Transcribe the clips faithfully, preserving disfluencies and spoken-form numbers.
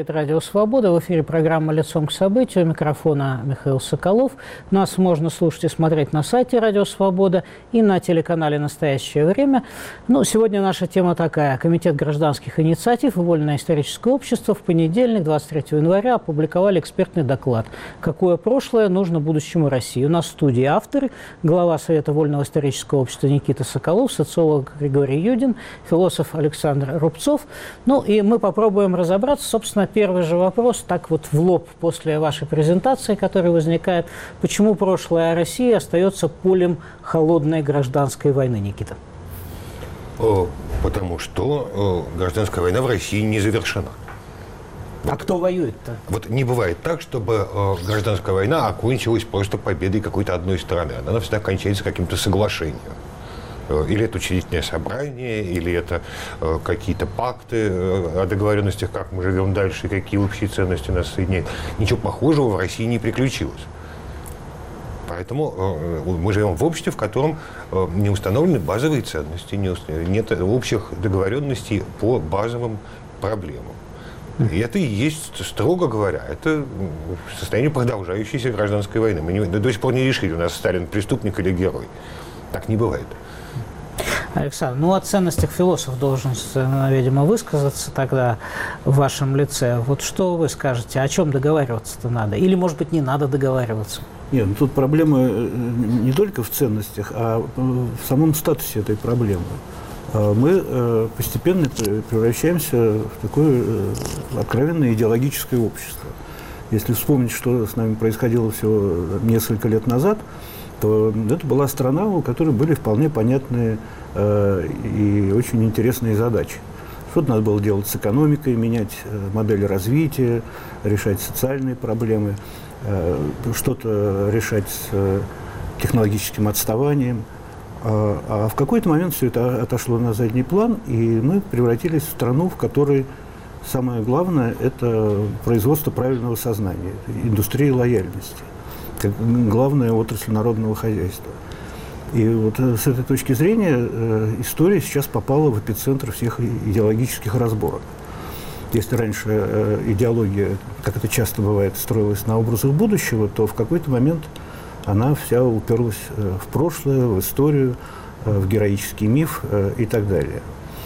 говорит Радио Свобода. В эфире программа «Лицом к событию». У микрофона Михаил Соколов. Нас можно слушать и смотреть на сайте Радио Свобода и на телеканале «Настоящее время». Ну, сегодня наша тема такая. Комитет гражданских инициатив и Вольное историческое общество в понедельник, двадцать третьего января, опубликовали экспертный доклад «Какое прошлое нужно будущему России». У нас в студии авторы, глава Совета Вольного исторического общества Никита Соколов, социолог Григорий Юдин, философ Александр Рубцов. Ну, и мы попробуем разобраться. Собственно, первый же вопрос, так вот в лоб после вашей презентации, который возникает. Почему прошлое России остается полем холодной гражданской войны, Никита? Потому что гражданская война в России не завершена. А вот, кто воюет-то? Вот не бывает так, чтобы гражданская война окончилась просто победой какой-то одной стороны. Она всегда кончается каким-то соглашением. Или это учредительное собрание, или это э, какие-то пакты э, о договоренностях, как мы живем дальше, какие общие ценности нас соединяют. Ничего похожего в России не приключилось. Поэтому э, мы живем в обществе, в котором э, не установлены базовые ценности, не уст... нет общих договоренностей по базовым проблемам. И это и есть, строго говоря, это состояние продолжающейся гражданской войны. Мы не, до сих пор не решили, у нас Сталин преступник или герой. Так не бывает. Александр, ну о ценностях философ должен, видимо, высказаться тогда в вашем лице. Вот что вы скажете, о чем договариваться-то надо? Или, может быть, не надо договариваться? Нет, ну тут проблема не только в ценностях, а в самом статусе этой проблемы. Мы постепенно превращаемся в такое откровенное идеологическое общество. Если вспомнить, что с нами происходило всего несколько лет назад, то это была страна, у которой были вполне понятные э, и очень интересные задачи. Что-то надо было делать с экономикой, менять э, модели развития, решать социальные проблемы, э, что-то решать с э, технологическим отставанием. А, а в какой-то момент все это отошло на задний план, и мы превратились в страну, в которой самое главное – это производство правильного сознания, индустрия лояльности. Как главная отрасль народного хозяйства. И вот с этой точки зрения э, история сейчас попала в эпицентр всех идеологических разборок. Если раньше э, идеология, как это часто бывает, строилась на образах будущего, то в какой-то момент она вся уперлась э, в прошлое, в историю, э, в героический миф э, и так далее.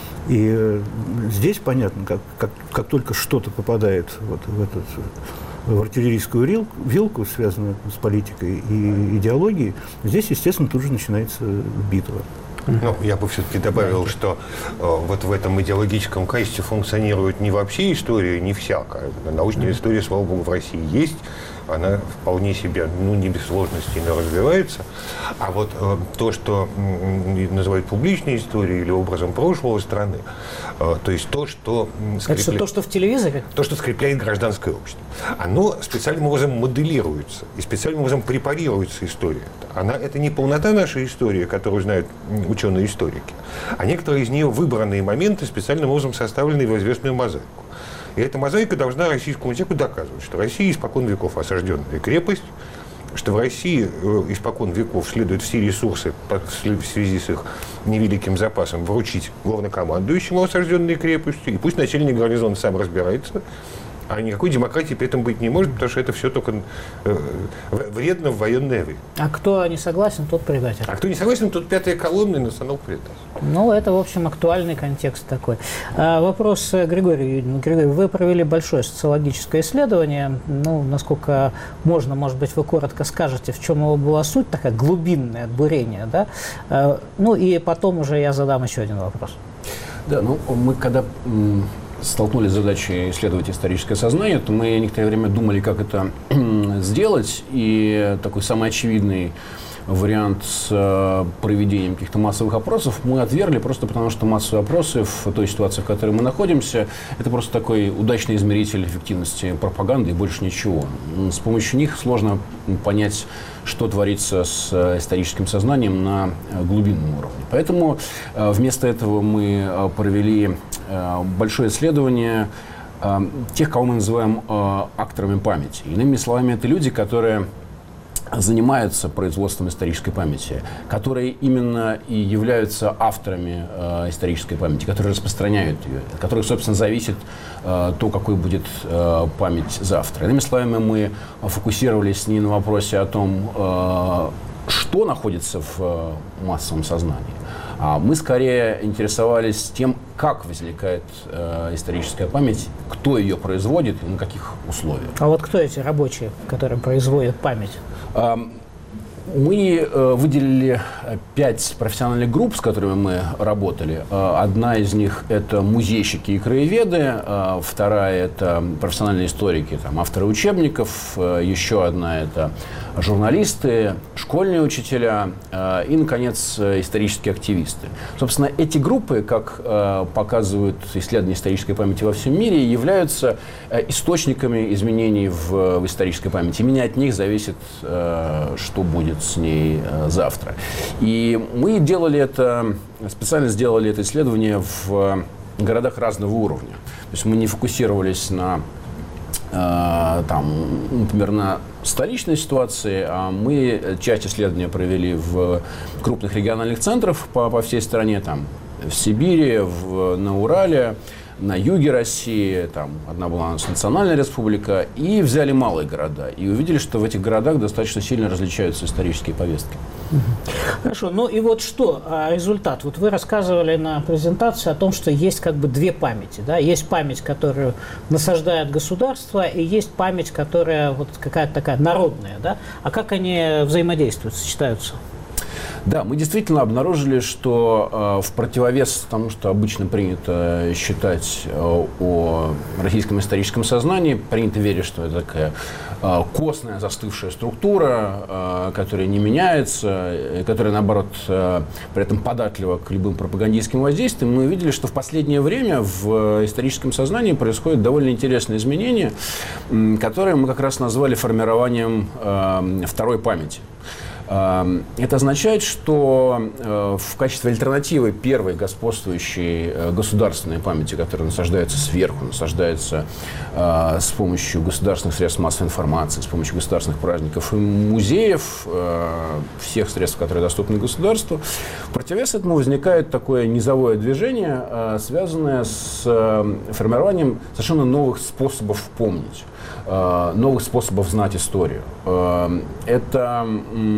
И э, здесь понятно, как, как, как только что-то попадает вот в этот... в артиллерийскую вилку, связанную с политикой и идеологией, здесь, естественно, тут же начинается битва. Ну, я бы все-таки добавил, да, что э, вот в этом идеологическом качестве функционирует не вообще история, не всякая. Научная история, слава богу, в России есть. Она вполне себе, ну, не без сложностей, но развивается. А вот э, то, что э, называют публичной историей или образом прошлого страны, э, то есть то, что... Скрепля... Это то, что в телевизоре? То, что скрепляет гражданское общество. Оно специальным образом моделируется и специальным образом препарируется история. Она, это не полнота нашей истории, которую знают ученые-историки, а некоторые из нее выбранные моменты, специальным образом составленные в известную мозаику. И эта мозаика должна российскому человеку доказывать, что Россия испокон веков осажденная крепость, что в России э, испокон веков следует все ресурсы по, в связи с их невеликим запасом вручить главнокомандующему осажденной крепостью, и пусть начальник гарнизона сам разбирается, а никакой демократии при этом быть не может, потому что это все только э, вредно в военное время. А кто не согласен, тот предатель. А кто не согласен, тот пятая колонна и национал-предатель. Ну, это, в общем, актуальный контекст такой. А, вопрос Григорию Юдину. Григорий, вы провели большое социологическое исследование. Ну, насколько можно, может быть, вы коротко скажете, в чем его была суть, такая глубинное бурение, да? А, ну, и потом уже я задам еще один вопрос. Да, ну, мы когда... столкнулись с задачей исследовать историческое сознание, то мы некоторое время думали, как это сделать. И такой самый очевидный вариант с э, проведением каких-то массовых опросов мы отвергли, просто потому что массовые опросы в той ситуации, в которой мы находимся, это просто такой удачный измеритель эффективности пропаганды и больше ничего. С помощью них сложно понять, что творится с историческим сознанием на глубинном уровне. Поэтому э, вместо этого мы э, провели э, большое исследование э, тех, кого мы называем э, акторами памяти. Иными словами, это люди, которые занимаются производством исторической памяти, которые именно и являются авторами э, исторической памяти, которые распространяют ее, от которых, собственно, зависит э, то, какой будет э, память завтра. Иными словами, мы фокусировались не на вопросе о том, э, что находится в э, массовом сознании, а мы скорее интересовались тем, как возникает э, историческая память, кто ее производит и на каких условиях. А вот кто эти рабочие, которые производят память? Мы выделили пять профессиональных групп, с которыми мы работали. Одна из них – это музейщики и краеведы, вторая – это профессиональные историки, там, авторы учебников, еще одна – это журналисты, школьные учителя и, наконец, исторические активисты. Собственно, эти группы, как показывают исследования исторической памяти во всем мире, являются источниками изменений в, в исторической памяти. Именно от них зависит, что будет с ней завтра. И мы делали это, специально сделали это исследование в городах разного уровня. То есть мы не фокусировались на, там, например, на столичной ситуации, а мы часть исследования провели в крупных региональных центрах по, по всей стране, там, в Сибири, в, на Урале, на юге России, там одна была у нас национальная республика, и взяли малые города. И увидели, что в этих городах достаточно сильно различаются исторические повестки. Хорошо. Ну и вот что результат? Вот вы рассказывали на презентации о том, что есть как бы две памяти. Да? Есть память, которую насаждает государство, и есть память, которая вот какая-то такая народная. Да? А как они взаимодействуют, сочетаются? Да, мы действительно обнаружили, что э, в противовес тому, что обычно принято считать э, о российском историческом сознании, принято верить, что это такая э, костная застывшая структура, э, которая не меняется, э, которая, наоборот, э, при этом податлива к любым пропагандистским воздействиям. Мы увидели, что в последнее время в историческом сознании происходят довольно интересные изменения, э, которые мы как раз назвали формированием э, второй памяти. Это означает, что в качестве альтернативы первой господствующей государственной памяти, которая насаждается сверху, насаждается с помощью государственных средств массовой информации, с помощью государственных праздников и музеев, всех средств, которые доступны государству, в противовес этому возникает такое низовое движение, связанное с формированием совершенно новых способов помнить, новых способов знать историю. Это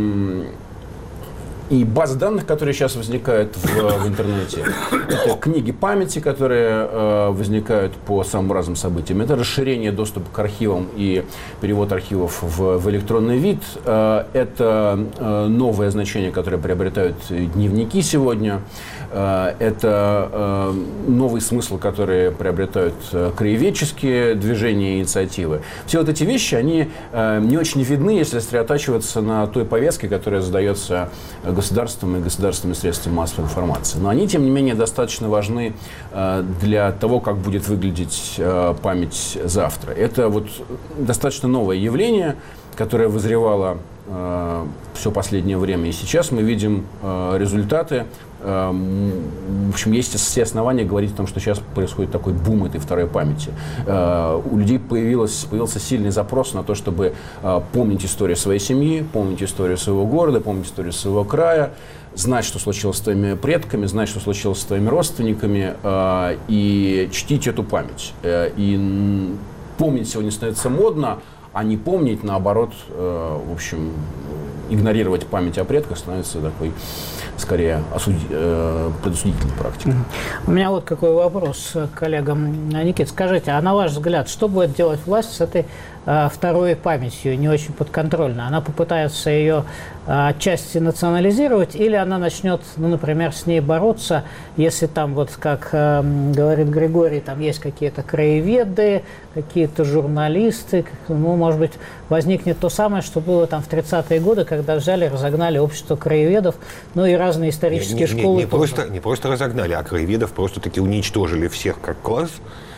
и базы данных, которые сейчас возникают в, в интернете, это книги памяти, которые э, возникают по самым разным событиям, это расширение доступа к архивам и перевод архивов в, в электронный вид, э, это э, новое значение, которое приобретают дневники сегодня, э, это э, новый смысл, который приобретают э, краеведческие движения и инициативы. Все вот эти вещи, они э, не очень видны, если сосредотачиваться на той повестке, которая задается государством и государственными средствами массовой информации. Но они, тем не менее, достаточно важны э, для того, как будет выглядеть э, память завтра. Это вот достаточно новое явление, которое вызревало э, все последнее время. И сейчас мы видим э, результаты. Э, в общем, есть все основания говорить о том, что сейчас происходит такой бум этой второй памяти. Э, у людей появилось, появился сильный запрос на то, чтобы э, помнить историю своей семьи, помнить историю своего города, помнить историю своего края, знать, что случилось с твоими предками, знать, что случилось с твоими родственниками, э, и чтить эту память. Э, и помнить сегодня становится модно, а не помнить, наоборот, э, в общем, игнорировать память о предках становится такой, скорее, осуди, э, предосудительной практикой. У меня вот какой вопрос к коллегам. Никит, скажите, а на ваш взгляд, что будет делать власть с этой э, второй памятью, не очень подконтрольной? Она попытается ее э, отчасти национализировать, или она начнет, ну, например, с ней бороться, если там, вот как э, говорит Григорий, там есть какие-то краеведы, какие-то журналисты, ну, может быть, возникнет то самое, что было там в тридцатые годы, когда взяли, разогнали общество краеведов, ну и разные исторические не, не, школы. Не, не, просто, не просто разогнали, а краеведов просто-таки уничтожили всех как класс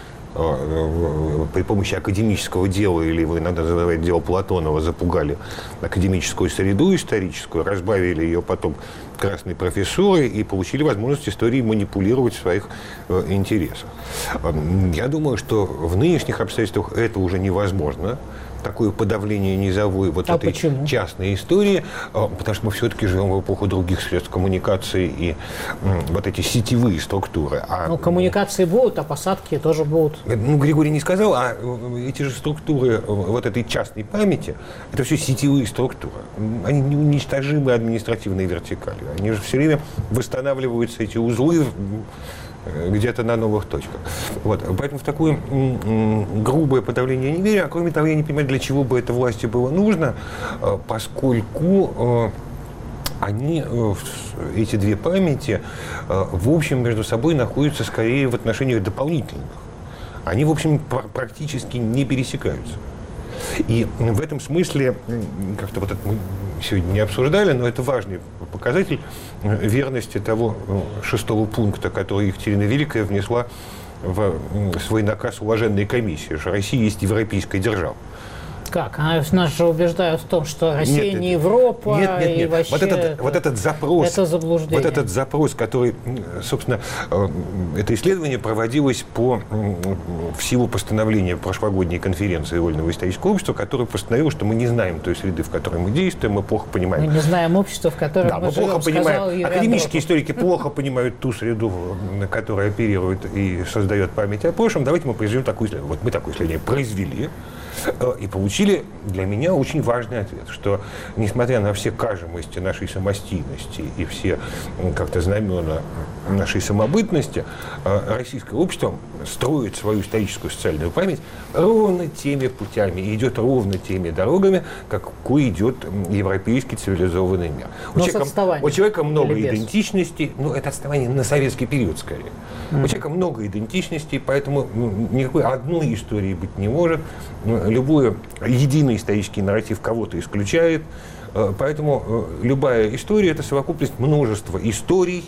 при помощи академического дела, или вы надо задавать дело Платонова, запугали академическую среду историческую, разбавили ее потом красной профессурой и получили возможность историей манипулировать в своих э, интересах. Я думаю, что в нынешних обстоятельствах это уже невозможно. такое подавление низовой вот а этой почему? частной истории, потому что мы все-таки живем в эпоху других средств коммуникации и вот эти сетевые структуры. А, ну, коммуникации будут, а посадки тоже будут. Ну, Григорий не сказал, а эти же структуры вот этой частной памяти, это все сетевые структуры. Они неуничтожимы административной вертикали. Они же все время восстанавливаются, эти узлы, где-то на новых точках. Вот. Поэтому в такое грубое подавление не верю. А кроме того, я не понимаю, для чего бы это власти было нужно, поскольку они, эти две памяти, в общем, между собой находятся скорее в отношениях дополнительных. Они, в общем, практически не пересекаются. И в этом смысле, как-то вот это мы сегодня не обсуждали, но это важный показатель верности того шестого пункта, который Екатерина Великая внесла в свой наказ уваженной комиссии, что Россия есть европейская держава. Как? А нас же убеждают в том, что Россия нет, не Европа, нет, нет, нет. и вообще вот этот, это, вот этот запрос, это заблуждение. Вот этот запрос, который, собственно, это исследование проводилось по, в силу постановления прошлогодней конференции Вольного исторического общества, которое постановило, что мы не знаем той среды, в которой мы действуем, мы плохо понимаем. Мы не знаем общества, в котором да, мы, мы живем, плохо понимаем. Юрий Академические Андропов. историки плохо понимают ту среду, которая оперирует и создает память о прошлом. Давайте мы произведем такое исследование. Вот мы такое исследование произвели и получили для меня очень важный ответ, что несмотря на все кажемости нашей самостийности и все как-то знамена нашей самобытности, российское общество строит свою историческую социальную память ровно теми путями, и идет ровно теми дорогами, какой идет европейский цивилизованный мир. У человека, у человека много идентичностей, ну это отставание на советский период скорее. Mm-hmm. У человека много идентичностей, поэтому никакой одной истории быть не может. Любой единый исторический нарратив кого-то исключает. Поэтому любая история – это совокупность множества историй,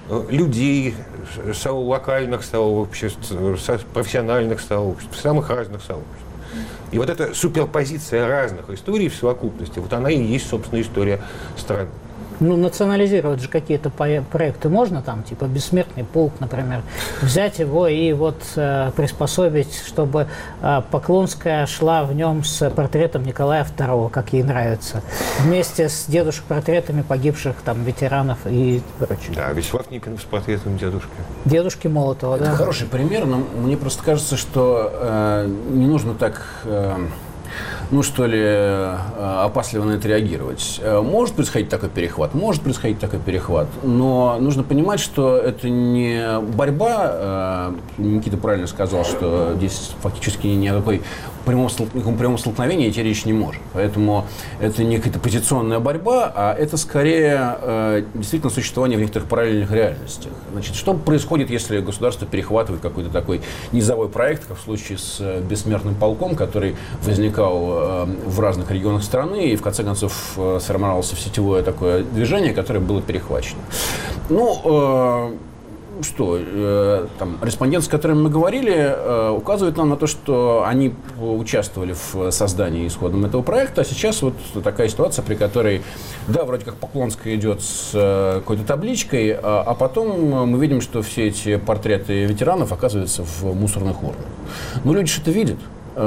людей, локальных сообществ, профессиональных сообществ, самых разных сообществ. И вот эта суперпозиция разных историй в совокупности, вот она и есть, собственно, история страны. Ну, национализировать же какие-то проекты можно, там, типа «Бессмертный полк», например, взять его и вот э, приспособить, чтобы э, Поклонская шла в нем с портретом Николая второго, как ей нравится, вместе с дедушек-портретами погибших там ветеранов и прочее. Да, Вячеслав Никонов с портретом дедушки. Дедушки Молотова, это да. Хороший пример, но мне просто кажется, что э, не нужно так... Э, ну, что ли, опасливо на это реагировать. Может происходить такой перехват, может происходить такой перехват, но нужно понимать, что это не борьба. Никита правильно сказал, что здесь фактически ни о какой прямом, прямом столкновении идти речь не может. Поэтому это не какая-то позиционная борьба, а это скорее действительно существование в некоторых параллельных реальностях. Значит, что происходит, если государство перехватывает какой-то такой низовой проект, как в случае с «Бессмертным полком», который возникал в разных регионах страны, и в конце концов сформировалось сетевое такое движение, которое было перехвачено. Ну, э, что, э, там, респондент, с которым мы говорили, э, указывает нам на то, что они участвовали в создании исходном этого проекта, а сейчас вот такая ситуация, при которой, да, вроде как Поклонская идет с э, какой-то табличкой, а, а потом мы видим, что все эти портреты ветеранов оказываются в мусорных урнах. Ну, люди же это видят.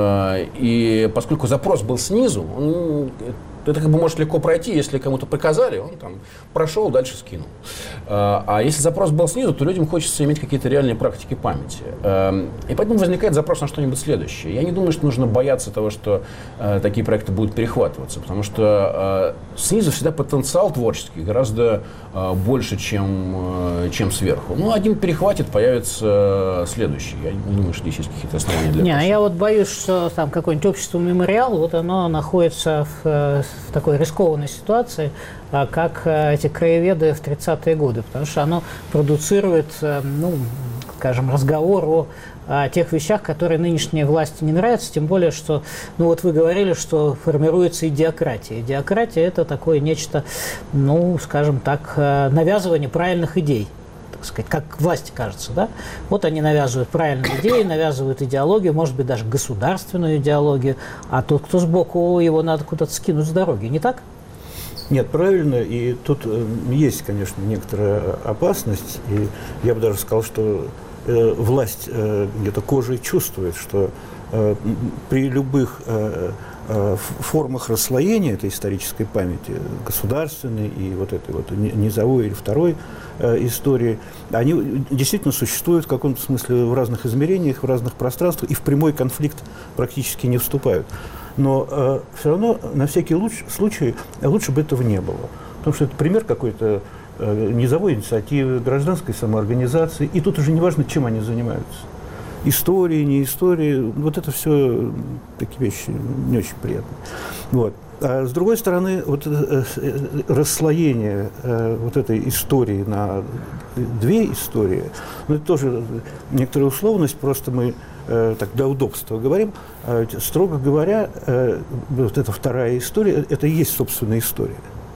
И поскольку запрос был снизу, он, это как бы может легко пройти, если кому-то приказали, он там прошел, дальше скинул. А если запрос был снизу, то людям хочется иметь какие-то реальные практики памяти. И поэтому возникает запрос на что-нибудь следующее. Я не думаю, что нужно бояться того, что такие проекты будут перехватываться, потому что снизу всегда потенциал творческий гораздо больше, чем, чем сверху. Ну, один перехватит, появится следующий. Я не думаю, что здесь есть какие-то основания для этого. Не, я вот боюсь, что там какое-нибудь общество «Мемориал», вот оно находится в, в такой рискованной ситуации, как эти краеведы в тридцатые годы, потому что оно продуцирует, ну, скажем, разговор о, о тех вещах, которые нынешней власти не нравятся, тем более, что, ну вот вы говорили, что формируется идиократия. Идиократия – это такое нечто, ну, скажем так, навязывание правильных идей, так сказать, как власти кажется, да? Вот они навязывают правильные идеи, навязывают идеологию, может быть, даже государственную идеологию, а тот, кто сбоку, его надо куда-то скинуть с дороги, не так? Нет, правильно, и тут э, есть, конечно, некоторая опасность, и я бы даже сказал, что э, власть э, где-то кожей чувствует, что э, при любых э, э, формах расслоения этой исторической памяти, государственной и вот этой вот низовой или второй э, истории, они действительно существуют в каком-то смысле в разных измерениях, в разных пространствах и в прямой конфликт практически не вступают. Но э, все равно на всякий луч, случай лучше бы этого не было. Потому что это пример какой-то э, низовой инициативы, гражданской самоорганизации. И тут уже не важно, чем они занимаются. Истории, не истории. Вот это все такие вещи не очень приятные. Вот. А с другой стороны, вот э, э, расслоение э, вот этой истории на две истории, ну, это тоже некоторая условность, просто мы э, так для удобства говорим. Э, строго говоря, э, вот эта вторая история, это и есть собственная история.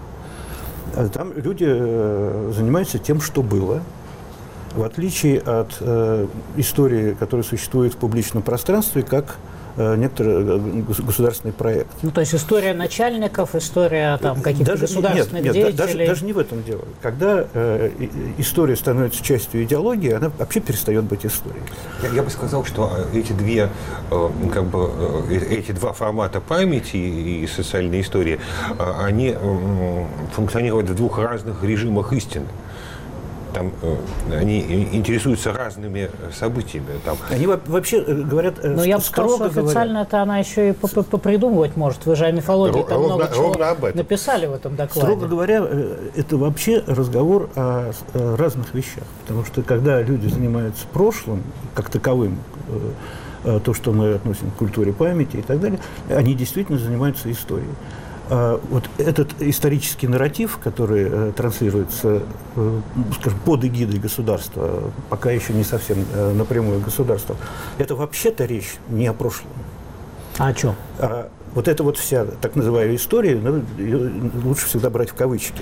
Там люди э, занимаются тем, что было, в отличие от э, истории, которая существует в публичном пространстве, как некоторый государственный проект. Ну, то есть история начальников, история там, каких-то даже, государственных нет, деятелей. Нет, даже, даже не в этом дело. Когда э, история становится частью идеологии, она вообще перестает быть историей. Я, я бы сказал, что эти, две, э, как бы, э, эти два формата памяти и социальной истории, э, они э, функционируют в двух разных режимах истины. Там э, они интересуются разными событиями. Там. Они вообще говорят... Но я бы сказал, что официально это она еще и попридумывать может. Вы же о мифологии там много чего написали в этом докладе. Строго говоря, это вообще разговор о разных вещах. Потому что когда люди занимаются прошлым, как таковым, то, что мы относим к культуре памяти и так далее, они действительно занимаются историей. Вот этот исторический нарратив, который э, транслируется, э, скажем, под эгидой государства, пока еще не совсем э, напрямую государства, это вообще-то речь не о прошлом. А о чем? А вот эта вот вся так называемая история, ну, ее лучше всегда брать в кавычки.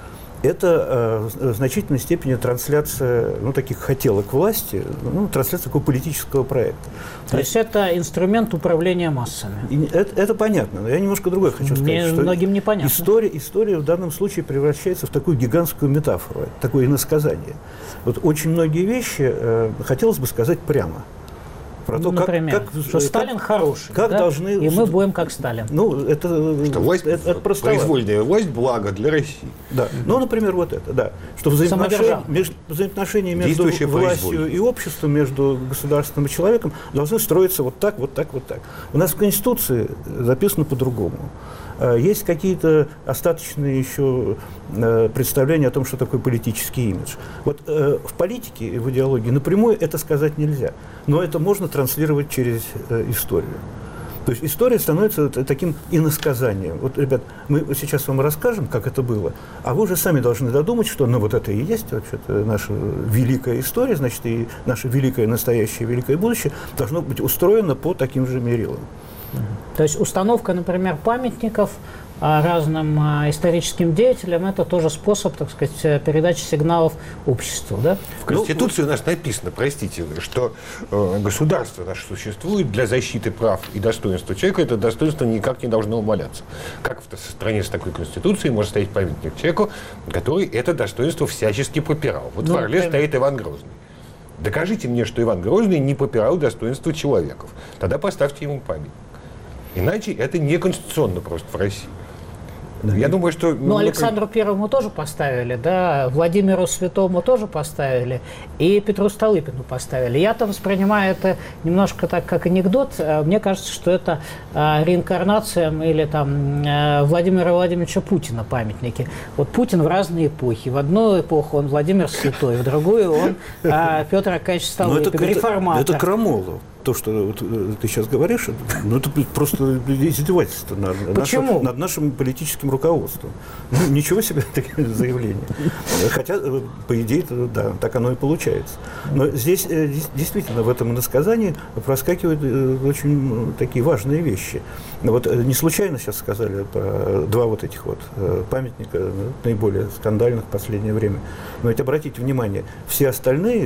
Это э, в значительной степени трансляция, ну, таких хотелок власти, ну, трансляция такого политического проекта. То есть это инструмент управления массами? И это, это понятно, но я немножко другое хочу сказать. Мне, что многим непонятно. История, история в данном случае превращается в такую гигантскую метафору, такое иносказание. Вот очень многие вещи э, хотелось бы сказать прямо. Про то, ну, например, как, как, что Сталин как, хороший, как да? должны... И мы будем как Сталин. Ну, это... Что власть, это, это произвольная власть, благо для России. Да. Ну, например, вот это, да. Что взаимоотношения между, взаимоотношения между властью и обществом, между государственным и человеком должны строиться вот так, вот так, вот так. У нас в Конституции записано по-другому. Есть какие-то остаточные еще представления о том, что такое политический имидж. Вот э, в политике и в идеологии напрямую это сказать нельзя, но это можно транслировать через э, историю. То есть история становится таким иносказанием. Вот, ребят, мы сейчас вам расскажем, как это было, а вы уже сами должны додумать, что ну вот это и есть вообще-то наша великая история, значит, и наше великое настоящее, великое будущее должно быть устроено по таким же мерилам. То есть установка, например, памятников разным историческим деятелям – это тоже способ, так сказать, передачи сигналов обществу, да? В Конституции у нас написано, простите, что э, государство наше существует для защиты прав и достоинства человека, это достоинство никак не должно умаляться. Как в стране с такой Конституцией может стоять памятник человеку, который это достоинство всячески попирал? Вот ну, в Орле прям... стоит Иван Грозный. Докажите мне, что Иван Грозный не попирал достоинство человеков. Тогда поставьте ему памятник. Иначе это не конституционно просто в России. Да. Я думаю, что... Ну, Александру Первому тоже поставили, да, Владимиру Святому тоже поставили, и Петру Столыпину поставили. Я-то воспринимаю это немножко так, как анекдот. Мне кажется, что это э, реинкарнация или там э, Владимира Владимировича Путина памятники. Вот Путин в разные эпохи. В одну эпоху он Владимир Святой, в другую он э, Петр Аркадьевич Столыпин, это, реформатор. Это, это крамола. То, что вот, ты сейчас говоришь, ну, это просто издевательство над, нашим, над нашим политическим руководством. Ну, ничего себе такие заявления. Хотя, по идее, да, так оно и получается. Но здесь действительно в этом иносказании проскакивают очень такие важные вещи. Вот не случайно сейчас сказали про два вот этих вот памятника, наиболее скандальных в последнее время. Но ведь обратите внимание, все остальные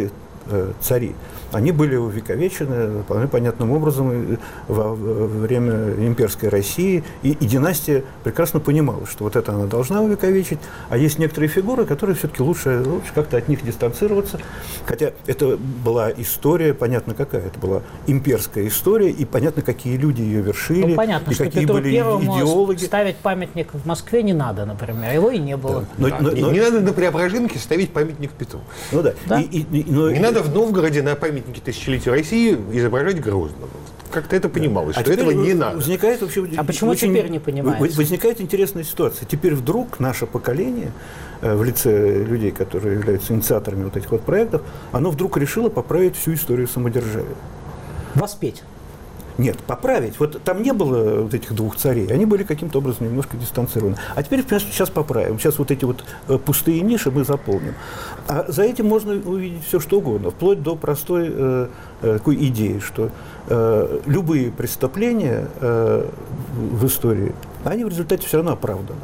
э, цари, они были увековечены вполне понятным образом во время имперской России, и, и династия прекрасно понимала, что вот это она должна увековечить, а есть некоторые фигуры, которые все-таки лучше, лучше как-то от них дистанцироваться, хотя это была история, понятно какая, это была имперская история, и понятно, какие люди ее вершили, ну, понятно, и что какие Петру были Первому идеологи. ставить памятник в Москве не надо, например, его и не было. Да. Но, Да, но, не, но, не надо на Преображенке ставить памятник Петру. ну да. Да? И, и, и, но, Не надо в Новгороде на памятнике тысячелетия России изображать Грозного. Как-то это понималось, А что этого не надо. Возникает вообще, А почему очень, теперь не понимается? Возникает интересная ситуация. Теперь вдруг наше поколение, э, в лице людей, которые являются инициаторами вот этих вот проектов, оно вдруг решило поправить всю историю самодержавия. Воспеть. Нет, поправить. Вот там не было вот этих двух царей, они были каким-то образом немножко дистанцированы. А теперь сейчас поправим. Сейчас вот эти вот пустые ниши мы заполним. А за этим можно увидеть все, что угодно, вплоть до простой э, такой идеи, что э, любые преступления э, в истории, они в результате все равно оправданы.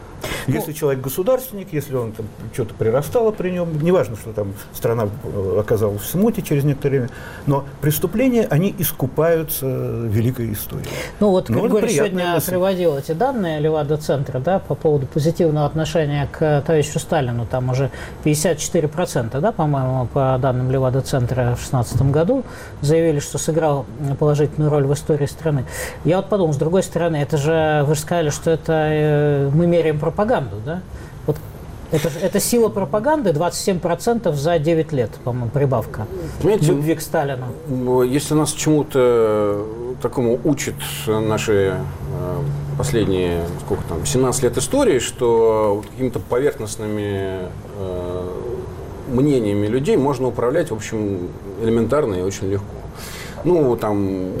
Если человек государственник, если он там что-то прирастало при нем, неважно, что там страна оказалась в смуте через некоторое время, но преступления, они искупаются великой историей. Ну вот Но Григорий сегодня мысль. приводил эти данные Левада-центра, да, по поводу позитивного отношения к товарищу Сталину. Там уже пятьдесят четыре процента, да, по-моему, по данным Левада-центра в две тысячи шестнадцатом году заявили, что сыграл положительную роль в истории страны. Я вот подумал, с другой стороны, это же, вы же сказали, что это э, мы меряем пропаганду, да? Вот это, это сила пропаганды, двадцать семь процентов за девять лет, по-моему, прибавка. Понимаете, любви к Сталину. Если нас чему-то такому учат наши последние, сколько там, семнадцать лет истории, что вот какими-то поверхностными э, мнениями людей можно управлять, в общем, элементарно и очень легко. Ну, там,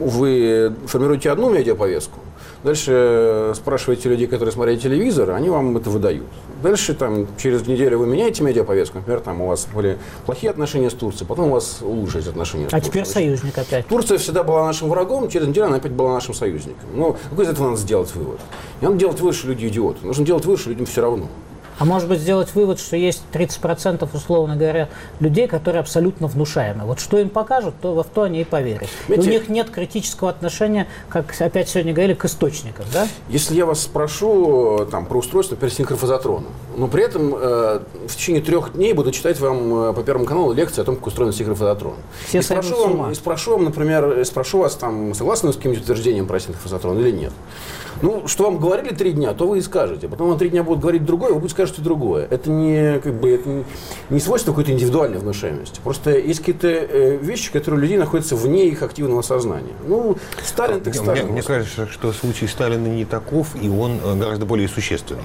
вы формируете одну медиаповестку, дальше спрашиваете людей, которые смотрят телевизор, они вам это выдают. Дальше, там, через неделю вы меняете медиаповестку, например, там у вас были плохие отношения с Турцией, потом у вас улучшились отношения с А Турцией. теперь союзник опять. Турция всегда была нашим врагом, через неделю она опять была нашим союзником. Ну, какой из этого надо сделать вывод? Не надо делать вывод, что люди идиоты. Нужно делать вывод, что людям все равно. А может быть сделать вывод, что есть тридцать процентов, условно говоря, людей, которые абсолютно внушаемы. Вот что им покажут, то в то они и поверят. И у них нет критического отношения, как опять сегодня говорили, к источникам, да? Если я вас спрошу там, про устройство, например, синхрофазотрона, но при этом э, в течение трех дней буду читать вам э, по Первому каналу лекции о том, как устроен синхрофазотрон. Все и, спрошу вам, и спрошу вам, например, спрошу вас, там, согласны вы с каким-нибудь утверждением про синхрофазотрон или нет? Ну, что вам говорили три дня, то вы и скажете. Потом вам три дня будут говорить другое, вы будете скажете другое. Это не, как бы, это не, не свойство какой-то индивидуальной внушаемости. Просто есть какие-то э, вещи, которые у людей находятся вне их активного сознания. Ну, Сталин так Сталин. Мне, мне кажется, что случай Сталина не таков, и он гораздо более существенный.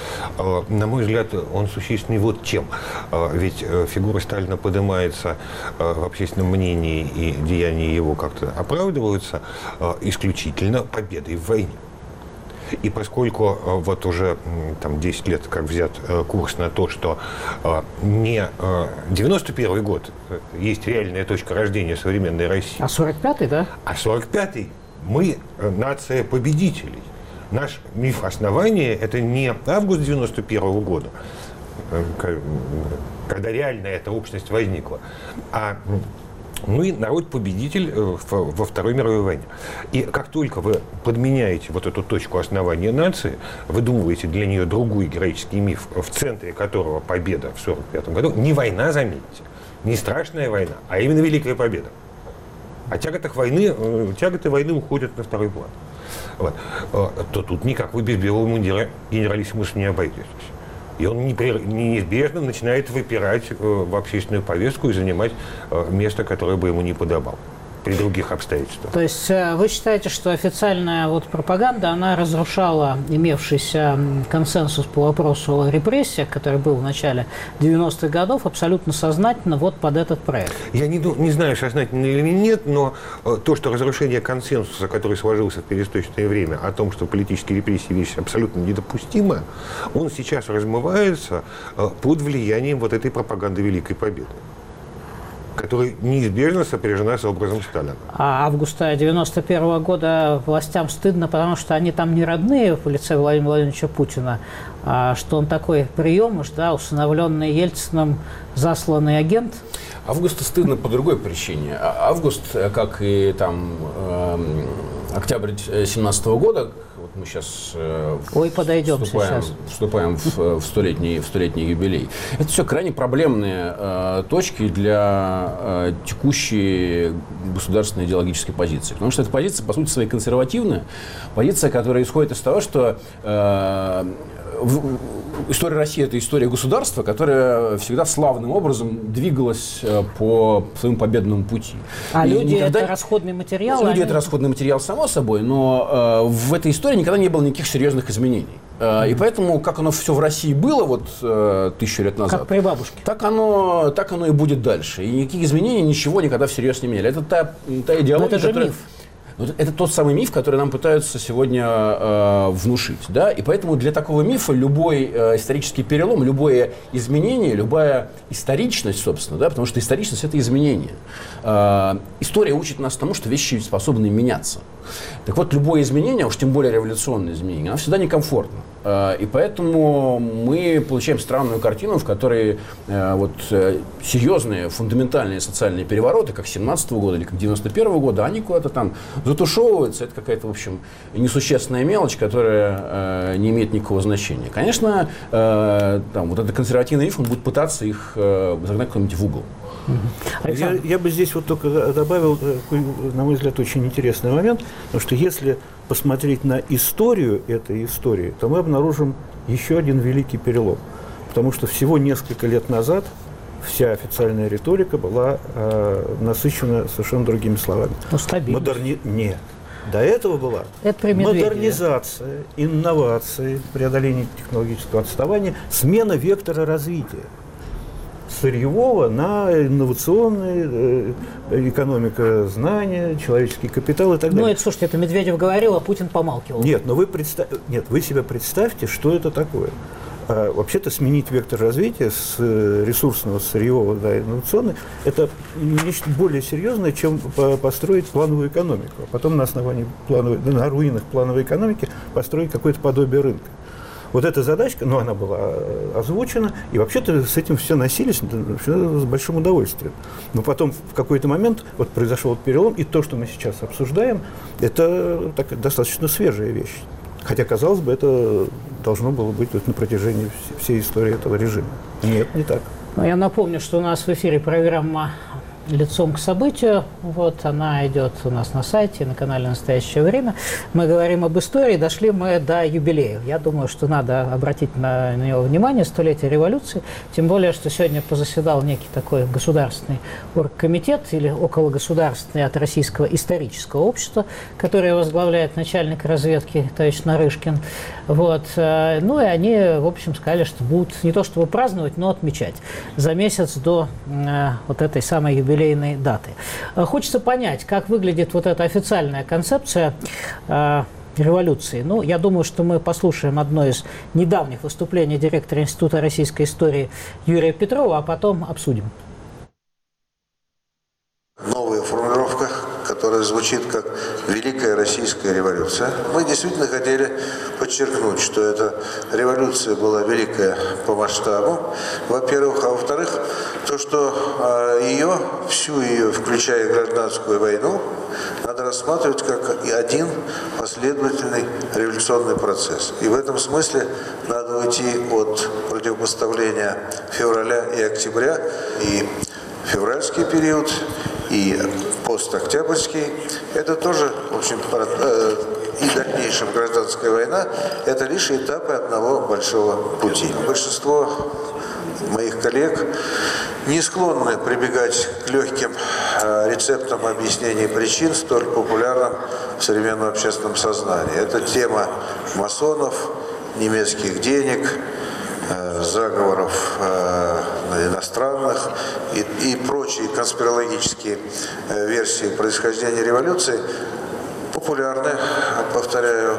На мой взгляд, он существенный вот чем. Ведь фигура Сталина поднимается в общественном мнении, и деяния его как-то оправдываются исключительно победой в войне. И поскольку вот уже там, десять лет как взят курс на то, что не девяносто первый год есть реальная точка рождения современной России, А сорок пятый, да? а сорок пятый мы нация победителей. Наш миф основания – это не август девяносто первого года, когда реально эта общность возникла, а мы народ-победитель во Второй мировой войне. И как только вы подменяете вот эту точку основания нации, выдумываете для нее другой героический миф, в центре которого победа в сорок пятом году, не война, заметьте, не страшная война, а именно великая победа. А тяготы войны, тяготы войны уходят на второй план. Вот. То тут никак вы без белого мундира генералиссимуса не обойдетесь. И он неизбежно начинает выпирать в общественную повестку и занимать место, которое бы ему не подобало при других обстоятельствах. То есть вы считаете, что официальная вот пропаганда, она разрушала имевшийся консенсус по вопросу о репрессиях, который был в начале девяностых годов, абсолютно сознательно вот под этот проект? Я не, не знаю, сознательно или нет, но то, что разрушение консенсуса, который сложился в перестроечное время, о том, что политические репрессии вещь абсолютно недопустима, он сейчас размывается под влиянием вот этой пропаганды Великой Победы. которая неизбежно сопряжена с образом Сталина. А августа девяносто первого года властям стыдно, потому что они там не родные в лице Владимира Владимировича Путина, а что он такой приемыш, да, усыновленный Ельциным засланный агент. Августа стыдно по другой причине. Август, как и там э, октябрь семнадцатого года, вот мы сейчас э, Ой, подойдем вступаем, сейчас. вступаем в, в, столетний, в столетний юбилей. Это все крайне проблемные э, точки для э, текущей государственной идеологической позиции. Потому что эта позиция, по сути своей, консервативная. Позиция, которая исходит из того, что э, в, история России – это история государства, которая всегда славным образом двигалась по своему победному пути. А и люди никогда... это расходный материал? Люди они... это расходный материал, само собой, но э, в этой истории никогда не было никаких серьезных изменений. Э, mm-hmm. И поэтому, как оно все в России было вот э, тысячу лет назад, как при бабушке, так оно, так оно и будет дальше. И никаких изменений, ничего никогда всерьез не меняли. Это та, та идеология, но это же которая... миф. Это тот самый миф, который нам пытаются сегодня э, внушить. Да? И поэтому для такого мифа любой э, исторический перелом, любое изменение, любая историчность, собственно, да, потому что историчность – это изменение. Э, история учит нас тому, что вещи способны меняться. Так вот, любое изменение, уж тем более революционное изменение, оно всегда некомфортно. Э, и поэтому мы получаем странную картину, в которой э, вот, э, серьезные, фундаментальные социальные перевороты, как семнадцатого года или как девяносто первого года, они куда-то там затушевываются. Это какая-то, в общем, несущественная мелочь, которая э, не имеет никакого значения. Конечно, э, там, вот этот консервативный миф, он будет пытаться их э, загнать куда-нибудь в угол. Я, я бы здесь вот только добавил такой, на мой взгляд, очень интересный момент, потому что если посмотреть на историю этой истории, то мы обнаружим еще один великий перелом. Потому что всего несколько лет назад вся официальная риторика была э, насыщена совершенно другими словами. Ну, стабильность. Модерни... Нет. До этого была Это модернизация, инновации, преодоление технологического отставания, смена вектора развития. Сырьевого на инновационные, э, экономика знания, человеческий капитал и так далее. Ну, это, слушайте, это Медведев говорил, а Путин помалкивал. Нет, но вы, представ... Нет, вы себе представьте, что это такое. А, вообще-то сменить вектор развития с ресурсного, сырьевого до инновационного – это нечто более серьезное, чем построить плановую экономику. А потом на основании плановой, на руинах плановой экономики построить какое-то подобие рынка. Вот эта задачка, ну, она была озвучена, и вообще-то с этим все носились с большим удовольствием. Но потом в какой-то момент вот произошел перелом, и то, что мы сейчас обсуждаем, это так, достаточно свежая вещь. Хотя, казалось бы, это должно было быть вот на протяжении всей истории этого режима. Нет, не так. Я напомню, что у нас в эфире программа «Лицом к событию». Вот она идет у нас на сайте, на канале «Настоящее время». Мы говорим об истории, дошли мы до юбилея. Я думаю, что надо обратить на, на него внимание, столетие революции. Тем более, что сегодня позаседал некий такой государственный оргкомитет или окологосударственный от Российского исторического общества, который возглавляет начальник разведки товарищ Нарышкин. Вот. Ну и они, в общем, сказали, что будут не то чтобы праздновать, но отмечать за месяц до э, вот этой самой юбилейной даты. Хочется понять, как выглядит вот эта официальная концепция э, революции. Ну, я думаю, что мы послушаем одно из недавних выступлений директора Института российской истории Юрия Петрова, а потом обсудим. Новая формулировка, которая звучит как «Великая Российская революция». Мы действительно хотели подчеркнуть, что эта революция была великая по масштабу, во-первых, а во-вторых, то, что ее, всю ее, включая гражданскую войну, надо рассматривать как один последовательный революционный процесс. И в этом смысле надо уйти от противопоставления февраля и октября, и февральский период, и постоктябрьский. Это тоже, в общем, и дальнейшая гражданская война – это лишь этапы одного большого пути. Большинство моих коллег не склонны прибегать к легким рецептам объяснения причин, столь популярным в современном общественном сознании. Это тема масонов, немецких денег, заговоров э, иностранных и, и прочие конспирологические э, версии происхождения революции популярны, повторяю, в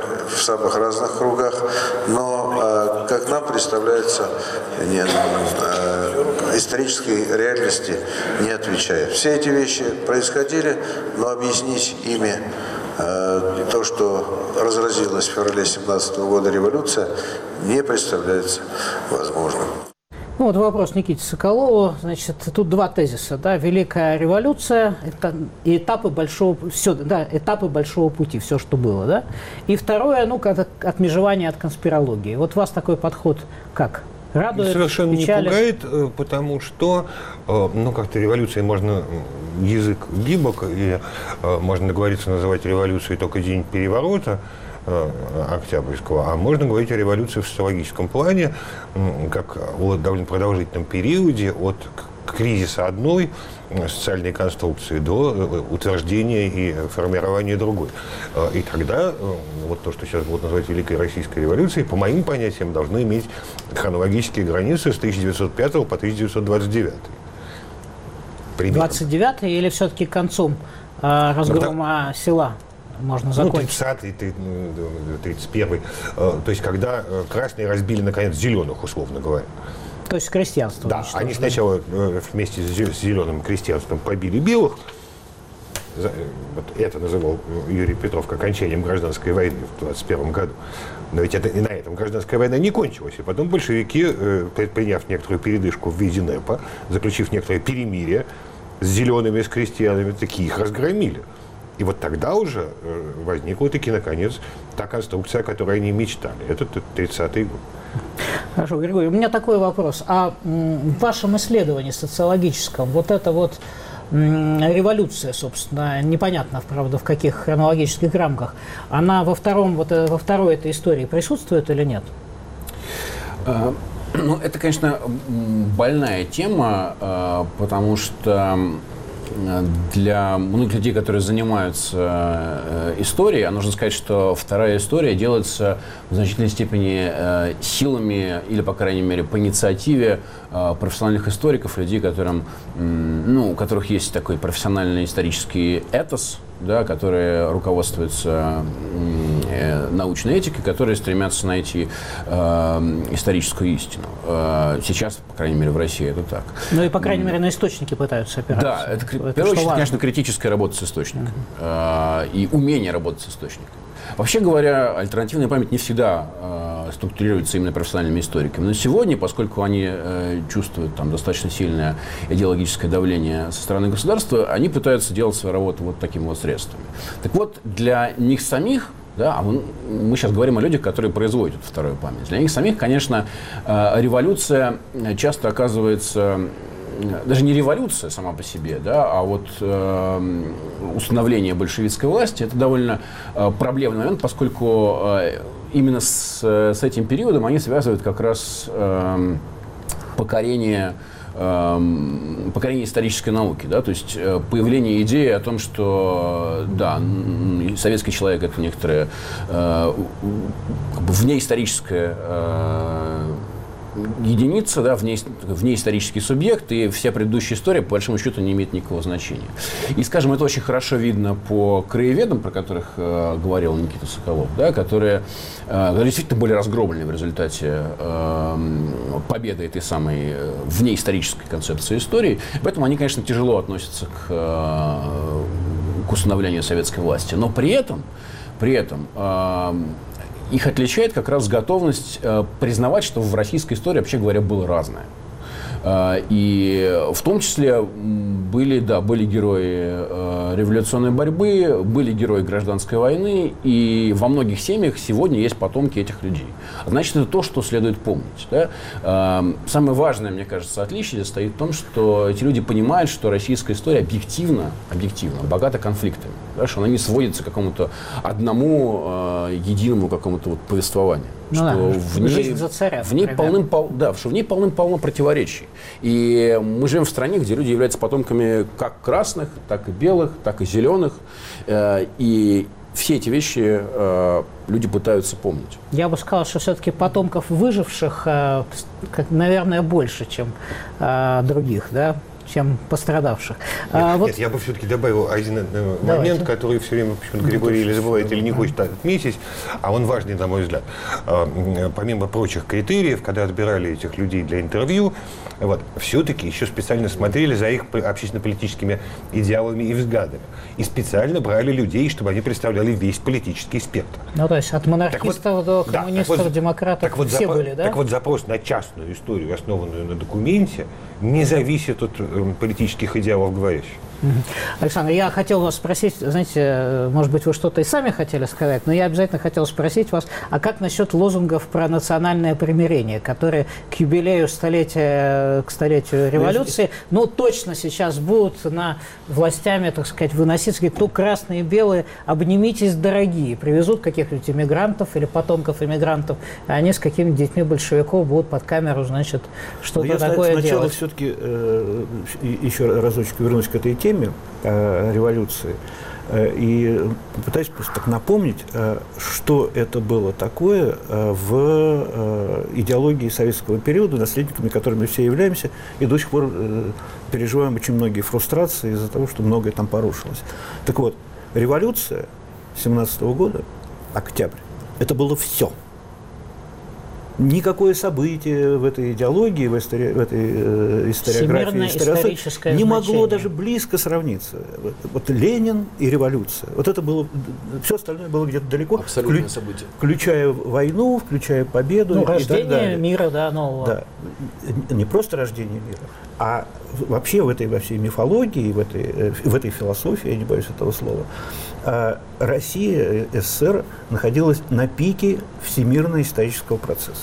самых разных кругах, но, как нам представляется, не, исторической реальности не отвечает. Все эти вещи происходили, но объяснить ими то, что разразилась в феврале семнадцатого года революция, не представляется возможным. Ну, вот вопрос Никите Соколову. Значит, тут два тезиса. Да? Великая революция это, и этапы большого, все, да, этапы большого пути, все, что было. Да? И второе, ну, как отмежевание от конспирологии. Вот вас такой подход как? Радует, совершенно печалит? Не пугает, потому что, ну, как-то революцией можно, язык гибок, и можно договориться называть революцией только день переворота Октябрьского, а можно говорить о революции в социологическом плане, как о довольно продолжительном периоде от кризиса одной социальной конструкции до утверждения и формирования другой. И тогда вот то, что сейчас будут называть Великой Российской революцией, по моим понятиям, должны иметь хронологические границы с тысяча девятьсот пятого по тысяча девятьсот двадцать девятый. Примерно. двадцать девятый или все-таки концом э, разгрома ну, села? Можно закончить. Ну, тридцатый, тридцать первый. То есть, когда красные разбили, наконец, зеленых, условно говоря. То есть крестьянство. Да, они сначала вместе с зеленым крестьянством побили белых. Вот это называл Юрий Петров окончанием гражданской войны в двадцать первом году. Но ведь это, и на этом гражданская война не кончилась. И потом большевики, предприняв некоторую передышку в виде НЭПа, заключив некоторое перемирие с зелеными, с крестьянами, такие их разгромили. И вот тогда уже возникла таки, наконец, та конструкция, о которой они мечтали. Это тридцатый год. Хорошо, Григорий, у меня такой вопрос. А в вашем исследовании социологическом вот эта вот революция, собственно, непонятно, правда, в каких хронологических рамках, она во, втором, вот, во второй этой истории присутствует или нет? А, ну, это, конечно, больная тема, потому что для многих людей, которые занимаются э, историей, а нужно сказать, что вторая история делается в значительной степени э, силами или, по крайней мере, по инициативе э, профессиональных историков, людей, которым, э, ну, у которых есть такой профессиональный исторический этос, да, которые руководствуются э, научной этикой, которые стремятся найти э, историческую истину. Э, сейчас, по крайней мере, в России это так. Ну и, по крайней мере, на источники пытаются опираться. Да, это, в это первую очередь, важно. конечно, критическая работа с источниками uh-huh. э, и умение работать с источниками. Вообще говоря, альтернативная память не всегда э, структурируется именно профессиональными историками. Но сегодня, поскольку они э, чувствуют там достаточно сильное идеологическое давление со стороны государства, они пытаются делать свою работу вот такими вот средствами. Так вот, для них самих, да, а мы, мы сейчас говорим о людях, которые производят эту вторую память. Для них самих, конечно, э, революция часто оказывается... Даже не революция сама по себе, да, а вот э, установление большевистской власти – это довольно э, проблемный момент, поскольку э, именно с, с этим периодом они связывают как раз э, покорение, э, покорение исторической науки, да, то есть э, появление идеи о том, что, да, советский человек – это некоторое э, как бы внеисторическое э, единица, да, вне, внеисторический субъект, и вся предыдущая история, по большому счету, не имеет никакого значения. И, скажем, это очень хорошо видно по краеведам, про которых э, говорил Никита Соколов, да, которые, э, действительно были разгромлены в результате э, победы этой самой э, внеисторической концепции истории. Поэтому они, конечно, тяжело относятся к, э, к установлению советской власти. Но при этом, при этом э, их отличает как раз готовность э, признавать, что в российской истории, вообще говоря, было разное. Э, и в том числе были, да, были герои э, революционной борьбы, были герои гражданской войны, и во многих семьях сегодня есть потомки этих людей. Значит, это то, что следует помнить. Да? Э, самое важное, мне кажется, отличие состоит в том, что эти люди понимают, что российская история объективно, объективно богата конфликтами. Да, что она не сводится к какому-то одному э, единому какому-то вот повествованию. Ну что да, в ней, жизнь за царя, в ней полным-полно, да, что в ней полным-полно противоречий. И мы живем в стране, где люди являются потомками как красных, так и белых, так и зеленых. Э, и все эти вещи э, люди пытаются помнить. Я бы сказал, что все-таки потомков выживших, э, как, наверное, больше, чем э, других, да? чем пострадавших. Нет, а, нет, вот... я бы все-таки добавил один Давайте. момент, который все время почему-то Григорий или забывает, или не хочет отметить, а он важный, на мой взгляд. Помимо прочих критериев, когда отбирали этих людей для интервью, вот, все-таки еще специально смотрели за их общественно-политическими идеалами и взглядами. И специально брали людей, чтобы они представляли весь политический спектр. Ну, то есть от монархистов вот, до коммунистов, да, вот, демократов вот все запро- были, да? Так вот запрос на частную историю, основанную на документе, не зависит от э, политических идеалов говорящих. Александр, я хотел вас спросить, знаете, может быть, вы что-то и сами хотели сказать, но я обязательно хотел спросить вас, а как насчет лозунгов про национальное примирение, которые к юбилею столетия, к столетию революции, ну, точно сейчас будут на властями, так сказать, выноситься, говорят, ну, красные и белые, обнимитесь, дорогие, привезут каких-нибудь иммигрантов или потомков иммигрантов, а они с какими-то детьми большевиков будут под камеру, значит, что-то я такое сначала делать. все-таки э, еще разочек вернусь к этой теме, э, революции, э, и попытаюсь просто так напомнить, э, что это было такое э, в э, идеологии советского периода, наследниками которыми все являемся, и до сих пор э, переживаем очень многие фрустрации из-за того, что многое там порушилось. Так вот, революция семнадцатого года, октябрь, это было все. Никакое событие в этой идеологии, в, истори... в этой э, историографии, историческое не могло значение. даже близко сравниться. Вот, вот Ленин и революция. Вот это было, все остальное было где-то далеко. Абсолютное вклю... событие. Включая войну, включая победу Ну, и рождение так далее. мира, да, нового. Да. Не просто рождение мира, а вообще в этой во всей мифологии, в этой, в этой философии, я не боюсь этого слова, Россия, СССР находилась на пике всемирно-исторического процесса.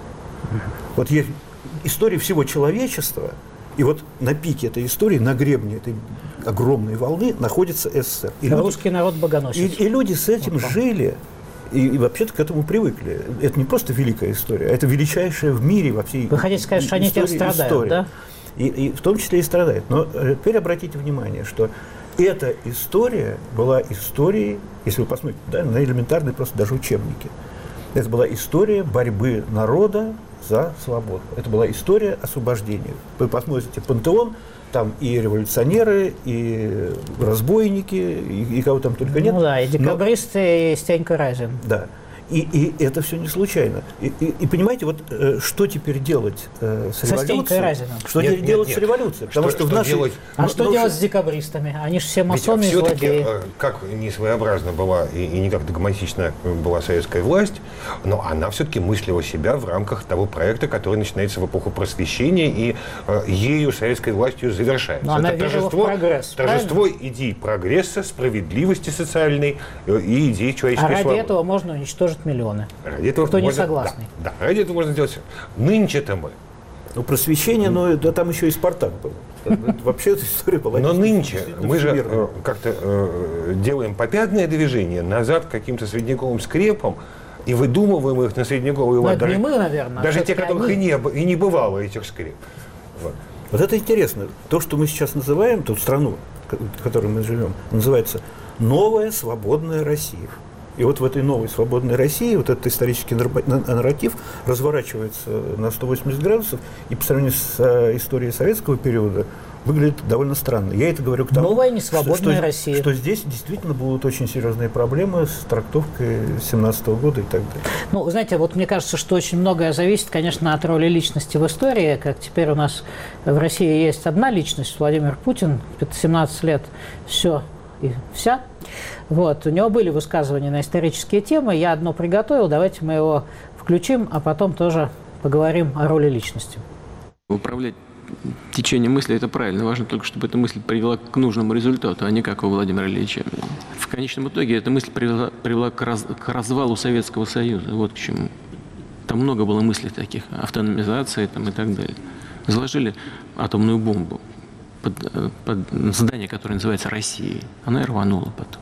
Вот есть история всего человечества, и вот на пике этой истории, на гребне этой огромной волны находится СССР. И Русский люди, народ богоносец. И, и люди с этим вот жили, и, и вообще-то к этому привыкли. Это не просто великая история, это величайшая в мире во всей Вы хотите сказать, что они теперь страдают, истории. да? И, и в том числе и страдает. Но теперь обратите внимание, что эта история была историей, если вы посмотрите, да, на элементарные просто даже учебники. Это была история борьбы народа за свободу. Это была история освобождения. Вы посмотрите «Пантеон», там и революционеры, и разбойники, и, и кого там только нет. Ну да, и декабристы, но... и Стенька Разин. Да. И, и это все не случайно. И, и, и понимаете, вот э, что теперь делать э, с Со революцией? Разином. Что Нет, теперь нет, делать нет. с революцией? Потому что, что в нашей... делать? А ну, что ну, делать с декабристами? Они же все масоны и все-таки, злодеи. как не своеобразно была и, и не как догматична была советская власть, но она все-таки мыслила себя в рамках того проекта, который начинается в эпоху просвещения и э, ею, советской властью, завершается. Но она Это верила в прогресс, торжество идей прогресса, справедливости социальной э, и идей А человеческой ради свободы. этого можно уничтожить миллионы. Ради этого Кто не можно, согласный. Да, да, ради этого можно сделать все. Нынче-то мы. Ну, просвещение, но да, там еще и Спартак был. Вообще эта история была... Но нынче мы же всемирная. э, как-то э, делаем попятное движение назад к каким-то средневековым скрепам и выдумываем их на средневековый Но лад. это не Даже, мы, наверное. даже а те, все-таки которых они. и не, б- и не бывало, этих скреп. Вот. Вот это интересно. То, что мы сейчас называем, ту страну, в которой мы живем, называется «Новая свободная Россия». И вот в этой новой свободной России вот этот исторический нарратив разворачивается на сто восемьдесят градусов и по сравнению с э, историей советского периода выглядит довольно странно. Я это говорю к тому, Новая несвободная что, что, Россия. что здесь действительно будут очень серьезные проблемы с трактовкой семнадцатого года и так далее. Ну, вы знаете, вот мне кажется, что очень многое зависит, конечно, от роли личности в истории. Как теперь у нас в России есть одна личность, Владимир Путин, семнадцать лет, все и вся. Вот, у него были высказывания на исторические темы. Я одно приготовил, давайте мы его включим, а потом тоже поговорим о роли личности. Управлять течением мысли – это правильно. Важно только, чтобы эта мысль привела к нужному результату, а не как у Владимира Ильича. В конечном итоге эта мысль привела, привела к, раз, к развалу Советского Союза. Вот к чему. Там много было мыслей таких, автономизации там, и так далее. Заложили атомную бомбу под, под здание, которое называется Россией. Она и рванула потом.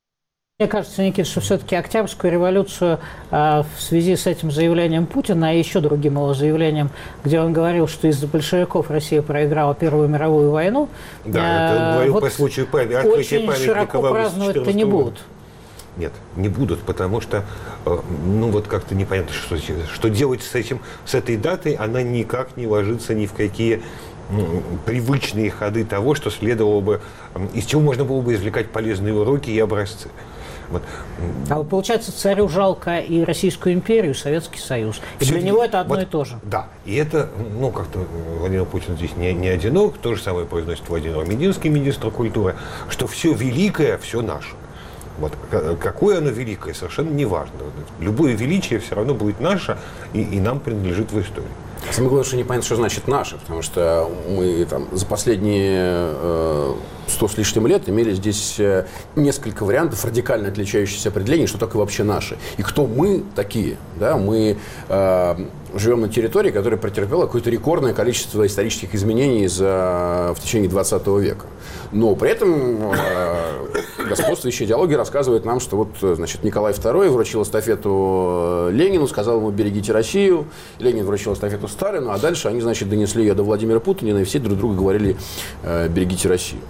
Мне кажется, Никита, что все-таки Октябрьскую революцию э, в связи с этим заявлением Путина и еще другим его заявлением, где он говорил, что из-за большевиков Россия проиграла Первую мировую войну, Да, э, это говорил вот по случаю памяти, открытия очень памятника широко в августе праздновать-то не четырнадцатого года. будут. Нет, не будут, потому что, э, ну вот как-то непонятно, что, что делать с этим, с этой датой, она никак не ложится ни в какие привычные ходы того, что следовало бы, из чего можно было бы извлекать полезные уроки и образцы. Вот. А получается, царю жалко и Российскую империю, и Советский Союз. И для него это одно вот, и то же. Да. И это, ну, как-то Владимир Путин здесь не, не одинок. То же самое произносит Владимир Мединский, министр культуры, что все великое, все наше. Вот. Какое оно великое, совершенно не важно. Любое величие все равно будет наше, и, и нам принадлежит в истории. Самое главное, что непонятно, что значит «наше», потому что мы там за последние э, сто с лишним лет имели здесь э, несколько вариантов радикально отличающихся определений, что такое вообще «наше». И кто мы такие? Да? Мы э, живем на территории, которая претерпела какое-то рекордное количество исторических изменений за, в течение двадцатого века. Но при этом э, господствующая идеология рассказывает нам, что вот, значит, Николай второй вручил эстафету Ленину, сказал ему «берегите Россию», Ленин вручил эстафету Сталину, а дальше они, значит, донесли ее до Владимира Путина, и все друг другу говорили э, «берегите Россию».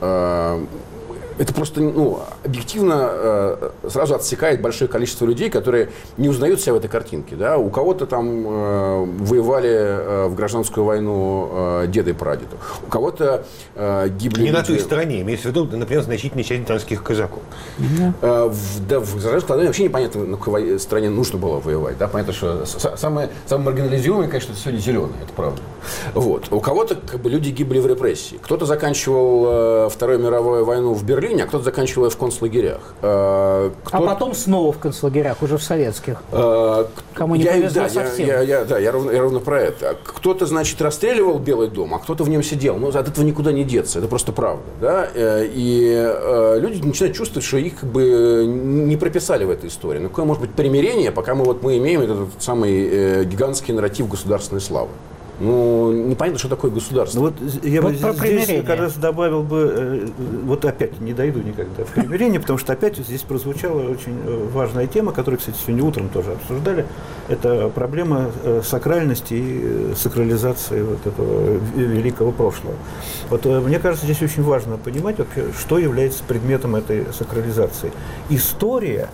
Э, это просто, ну, объективно э, сразу отсекает большое количество людей, которые не узнают себя в этой картинке. Да? У кого-то там э, воевали э, в гражданскую войну э, деды и прадеды, у кого-то э, гибли... Не люди... на той стороне, имеется в виду, например, значительная часть донских казаков. Mm-hmm. Э, в, да, в гражданской войне вообще непонятно, на какой стране нужно было воевать. Да? Понятно, что самое, самое маргинализируемое, конечно, это сегодня зеленое, это правда. Вот. У кого-то как бы, люди гибли в репрессии. Кто-то заканчивал э, Вторую мировую войну в Берлине, а кто-то заканчивал в концлагерях. А, кто... а потом снова в концлагерях, уже в советских. А, Кому не я, повезло да, совсем. Я, я, да, я ровно, я ровно про это. Кто-то, значит, расстреливал Белый дом, а кто-то в нем сидел. Ну, от этого никуда не деться. Это просто правда. Да? И э, люди начинают чувствовать, что их как бы не прописали в этой истории. Ну, какое может быть примирение, пока мы, вот, мы имеем этот самый э, гигантский нарратив государственной славы. Ну, непонятно, что такое государство. Ну, вот я вот бы здесь примирение. как раз добавил бы, э, вот опять не дойду никогда в примирение, потому что опять здесь прозвучала очень важная тема, которую, кстати, сегодня утром тоже обсуждали. Это проблема сакральности и сакрализации вот этого великого прошлого. Вот мне кажется, здесь очень важно понимать вообще, что является предметом этой сакрализации. История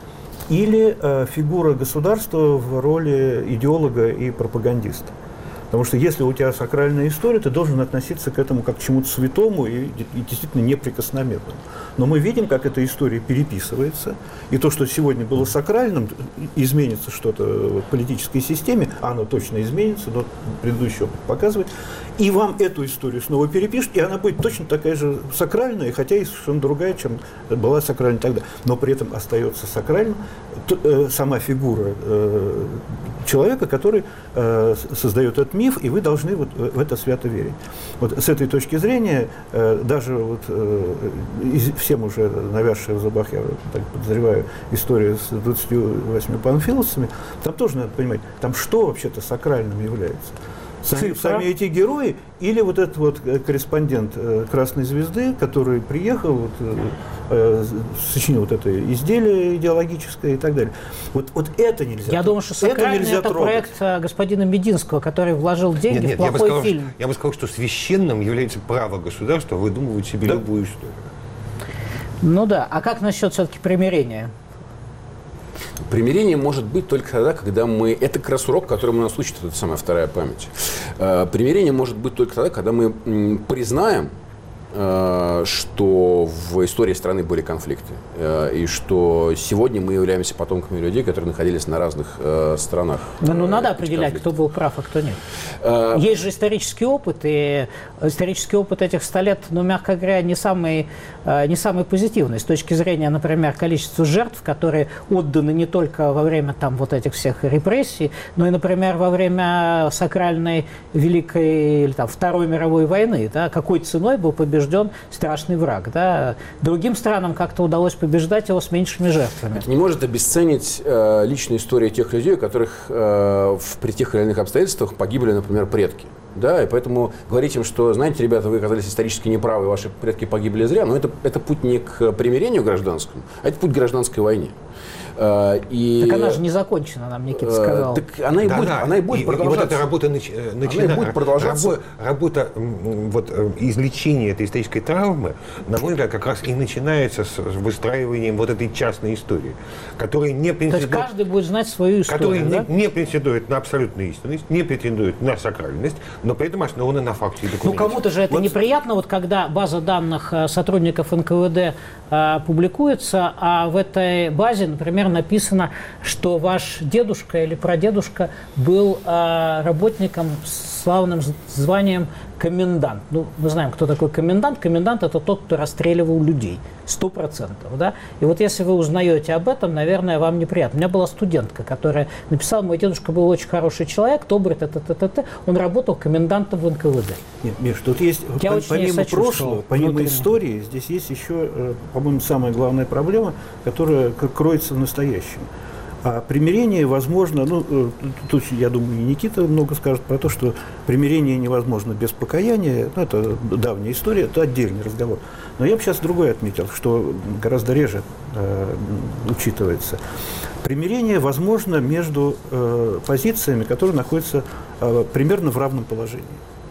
или э, фигура государства в роли идеолога и пропагандиста. Потому что если у тебя сакральная история, ты должен относиться к этому как к чему-то святому и, и действительно неприкосновенному. Но мы видим, как эта история переписывается, и то, что сегодня было сакральным, изменится что-то в политической системе, оно точно изменится, но предыдущий опыт показывает, и вам эту историю снова перепишут, и она будет точно такая же сакральная, хотя и совершенно другая, чем была сакральна тогда. Но при этом остается сакральным сама фигура человека, который создает этот миф, и вы должны вот в это свято верить. Вот с этой точки зрения, даже вот всем уже навязшая в зубах, я так подозреваю, история с двадцатью восьмью панфиловцами, там тоже надо понимать, там что вообще-то сакральным является? Сами, сами эти герои или вот этот вот корреспондент э, Красной Звезды, который приехал, вот, э, сочинил вот это изделие идеологическое и так далее. Вот, вот это нельзя. Я думаю, что сакральный это, это проект господина Мединского, который вложил деньги нет, нет, в плохой я бы сказал, фильм. Что, я бы сказал, что священным является право государства выдумывать себе да. любую историю. Ну да. А как насчет все-таки примирения? Примирение может быть только тогда, когда мы... Это как раз урок, которому нас учит эта самая вторая память. Примирение может быть только тогда, когда мы признаем, что в истории страны были конфликты, и что сегодня мы являемся потомками людей, которые находились на разных э, сторонах. Ну, ну надо определять, конфликтов. Кто был прав, а кто нет. А... Есть же исторический опыт, и исторический опыт этих ста лет, ну, мягко говоря, не самый, не самый позитивный. С точки зрения, например, количества жертв, которые отданы не только во время там, вот этих всех репрессий, но и, например, во время сакральной Великой или там, Второй мировой войны. Да, какой ценой был побежден побежден страшный враг. Да? Другим странам как-то удалось побеждать его с меньшими жертвами. Это не может обесценить э, личную историю тех людей, у которых э, в, при тех или иных обстоятельствах погибли, например, предки. Да, и поэтому говорить им, что, знаете, ребята, вы оказались исторически неправы, ваши предки погибли зря, но это, это путь не к примирению гражданскому, а это путь к гражданской войне. И... Так она же не закончена, нам Никита сказал. Так она и Да, будет, да. она и будет и, продолжаться. И вот эта работа нач, начинается. Она и будет продолжаться. Работа, работа вот, излечения этой исторической травмы, на мой взгляд, как раз и начинается с выстраиванием вот этой частной истории, которая не претендует... То есть каждый будет знать свою историю, Которая да? не, не претендует на абсолютную истинность, не претендует на сакральность, но при этом основана на факте и документе. Ну, кому-то же это вот. неприятно, вот когда база данных сотрудников эн ка вэ дэ а, публикуется, а в этой базе, например, написано, что ваш дедушка или прадедушка был а, работником с славным званием комендант. Ну, мы знаем, кто такой комендант. Комендант – это тот, кто расстреливал людей. Сто процентов, да? И вот если вы узнаете об этом, наверное, вам неприятно. У меня была студентка, которая написала, мой дедушка был очень хороший человек, добрый, т-т-т-т-т. Он работал комендантом в эн ка вэ дэ. Нет, Миш, тут есть, Я по- очень помимо сочувствовал прошлого, помимо внутренне. истории, здесь есть еще, э, по-моему, самая главная проблема, которая к- кроется в настоящем. А примирение возможно, ну, э, тут, я думаю, и Никита много скажет про то, что примирение невозможно без покаяния, ну, это давняя история, это отдельный разговор. Но я бы сейчас другое отметил, что гораздо реже э, учитывается. Примирение возможно между э, позициями, которые находятся э, примерно в равном положении.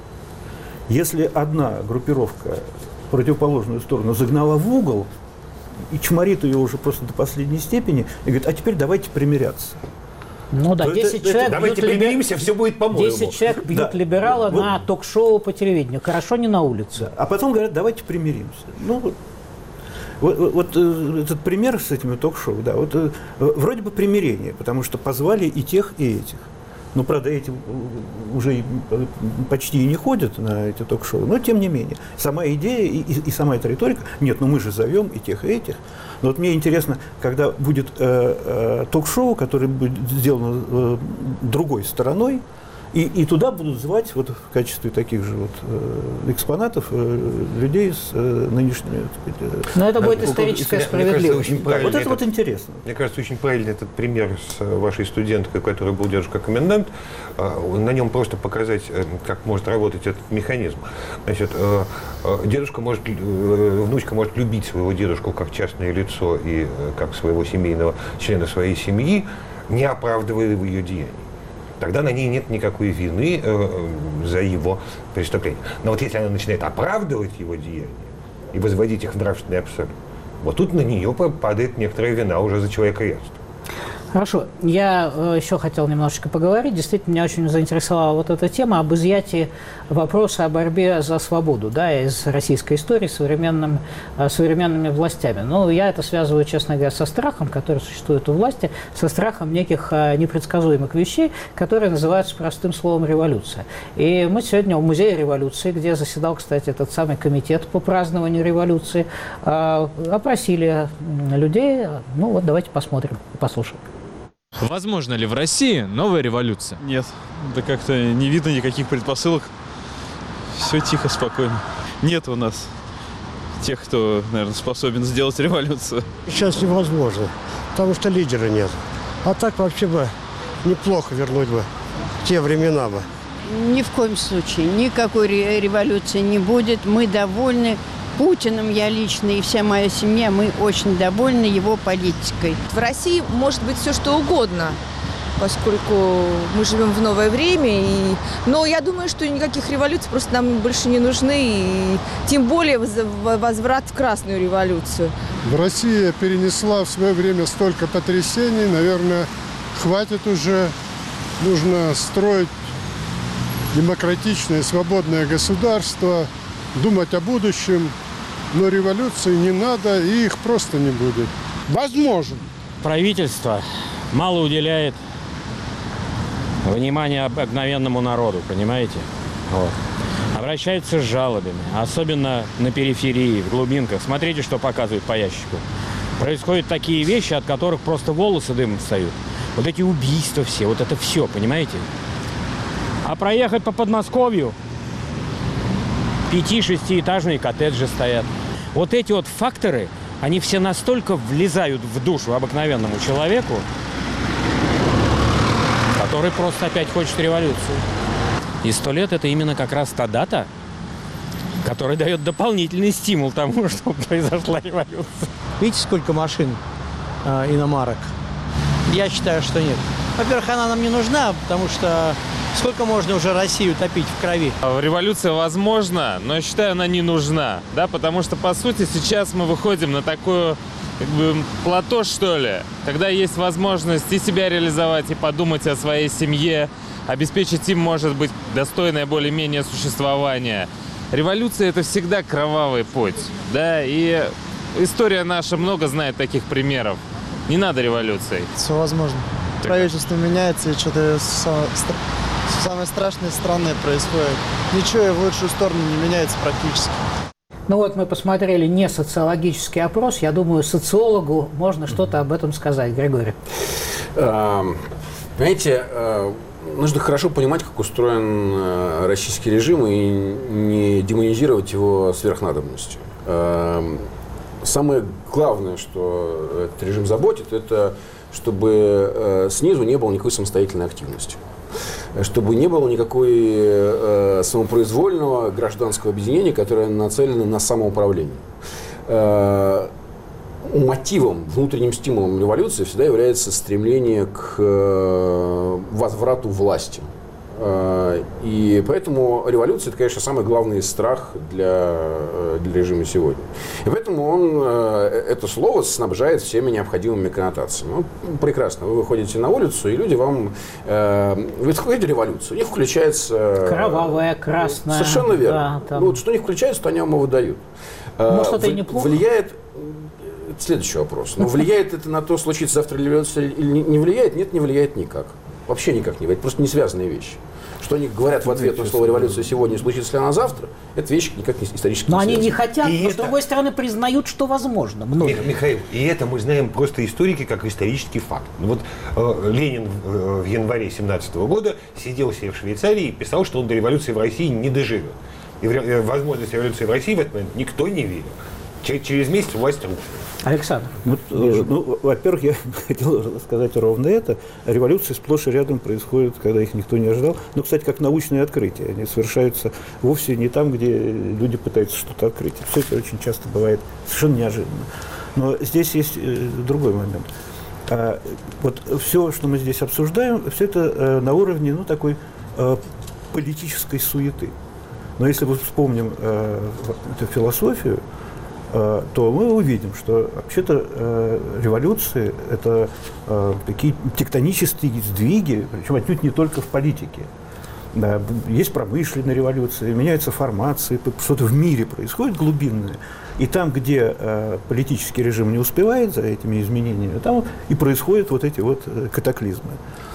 Если одна группировка противоположную сторону загнала в угол, и чморит ее уже просто до последней степени, и говорит, а теперь давайте примиряться. Ну да, То это- десять это- человек Давайте бьют либер- примиримся, все будет по-моему. десять человек бьют Да. либерала Вот. на ток-шоу по телевидению. Хорошо, не на улице. А потом говорят, давайте примиримся. Ну, вот, вот, вот, э, этот пример с этими ток-шоу, да, вот э, вроде бы примирение, потому что позвали и тех, и этих. Ну, правда, эти уже и, э, почти и не ходят на эти ток-шоу, но тем не менее. Сама идея и, и, и сама эта риторика, нет, ну мы же зовем и тех, и этих. Но вот мне интересно, когда будет э, э, ток-шоу, которое будет сделано э, другой стороной, и, и туда будут звать вот в качестве таких же вот э, экспонатов э, людей с э, нынешними... так сказать, э, Но это будет э, историческая Мне кажется, справедливость. очень да, правильно вот это этот- вот интересно. Мне кажется, очень правильный этот пример с вашей студенткой, которая был дедушка комендант. На нем просто показать, как может работать этот механизм. Значит, дедушка может, внучка может любить своего дедушку как частное лицо и как своего семейного члена своей семьи, не оправдывая его ее деяний. Тогда на ней нет никакой вины э, за его преступление. Но вот если она начинает оправдывать его деяния и возводить их в нравственный абсолют, вот тут на нее падает некоторая вина уже за человекоедство. Хорошо. Я э, еще хотел немножечко поговорить. Действительно, меня очень заинтересовала вот эта тема об изъятии вопроса о борьбе за свободу, да, из российской истории современным, э, современными властями. Но я это связываю, честно говоря, со страхом, который существует у власти, со страхом неких э, непредсказуемых вещей, которые называются простым словом «революция». И мы сегодня в Музее революции, где заседал, кстати, этот самый комитет по празднованию революции, э, опросили людей. Ну вот давайте посмотрим, послушаем. Возможно ли в России новая революция? Нет, да как-то не видно никаких предпосылок. Все тихо, спокойно. Нет у нас тех, кто, наверное, способен сделать революцию. Сейчас невозможно, потому что лидера нет. А так вообще бы неплохо вернуть бы те времена бы. Ни в коем случае. Никакой ре- революции не будет. Мы довольны Путиным, я лично и вся моя семья, мы очень довольны его политикой. В России может быть все что угодно, поскольку мы живем в новое время. И... Но я думаю, что никаких революций просто нам больше не нужны. И тем более возврат в Красную революцию. Россия перенесла в свое время столько потрясений. Наверное, хватит уже. Нужно строить демократичное, свободное государство, думать о будущем. Но революции не надо, и их просто не будет. Возможно. Правительство мало уделяет внимания обыкновенному народу, понимаете? Вот. Обращаются с жалобами, особенно на периферии, в глубинках. Смотрите, что показывают по ящику. Происходят такие вещи, от которых просто волосы дымом встают. Вот эти убийства все, вот это все, понимаете? А проехать по Подмосковью, пяти-шестиэтажные коттеджи стоят. Вот эти вот факторы, они все настолько влезают в душу обыкновенному человеку, который просто опять хочет революцию. И сто лет – это именно как раз та дата, которая дает дополнительный стимул тому, чтобы произошла революция. Видите, сколько машин э, иномарок? Я считаю, что нет. Во-первых, она нам не нужна, потому что сколько можно уже Россию топить в крови? Революция возможна, но я считаю, она не нужна. Да, потому что, по сути, сейчас мы выходим на такое как бы плато, что ли, когда есть возможность и себя реализовать, и подумать о своей семье, обеспечить им, может быть, достойное более-менее существование. Революция – это всегда кровавый путь, да, и история наша много знает таких примеров. Не надо революции. Все возможно. Правительство меняется, и что-то самое страшное, странное происходит. Ничего и в лучшую сторону не меняется практически. Ну вот мы посмотрели не социологический опрос. Я думаю, социологу можно что-то об этом сказать. Григорий. Понимаете, нужно хорошо понимать, как устроен российский режим, и не демонизировать его сверхнадобностью. Самое главное, что этот режим заботит, это чтобы снизу не было никакой самостоятельной активности. Чтобы не было никакой э, самопроизвольного гражданского объединения, которое нацелено на самоуправление. Э, мотивом, внутренним стимулом революции всегда является стремление к э, возврату власти. Э, и поэтому революция – это, конечно, самый главный страх для, для режима сегодня. И поэтому он э, это слово снабжает всеми необходимыми коннотациями. Ну, прекрасно. Вы выходите на улицу, и люди вам... Э, вы хотите революцию, у них включается... Кровавая, красная. Совершенно верно. Да, там... ну, вот, что у них включается, то они вам и выдают. Может, это э, и неплохо? Влияет... Следующий вопрос. Но влияет это на то, случится завтра революция или не влияет? Нет, не влияет никак. Вообще никак не влияет. Просто не связанные вещи. Что они говорят в ответ на слово «революция» сегодня, случится ли она завтра, это вещи никак не исторически но не они не хотят, и но это... с другой стороны признают, что возможно. Многие. Михаил, и это мы знаем просто историки как исторический факт. Вот э, Ленин в, в январе семнадцатого года сидел себе в Швейцарии и писал, что он до революции в России не доживет. И в э, возможность революции в России в этот момент никто не верил. Через месяц власть рухнула. Александр. Вот, э, ну, во-первых, я хотел сказать ровно это. Революции сплошь и рядом происходят, когда их никто не ожидал. Ну, кстати, как научные открытия. Они совершаются вовсе не там, где люди пытаются что-то открыть. Все это очень часто бывает совершенно неожиданно. Но здесь есть э, другой момент. А, вот все, что мы здесь обсуждаем, все это э, на уровне, ну, такой э, политической суеты. Но если мы вспомним э, эту философию, то мы увидим, что вообще-то э, революции – это э, такие тектонические сдвиги, причем отнюдь не только в политике. Да, есть промышленная революция, меняются формации, что-то в мире происходит глубинное. И там, где э, политический режим не успевает за этими изменениями, там и происходят вот эти вот катаклизмы.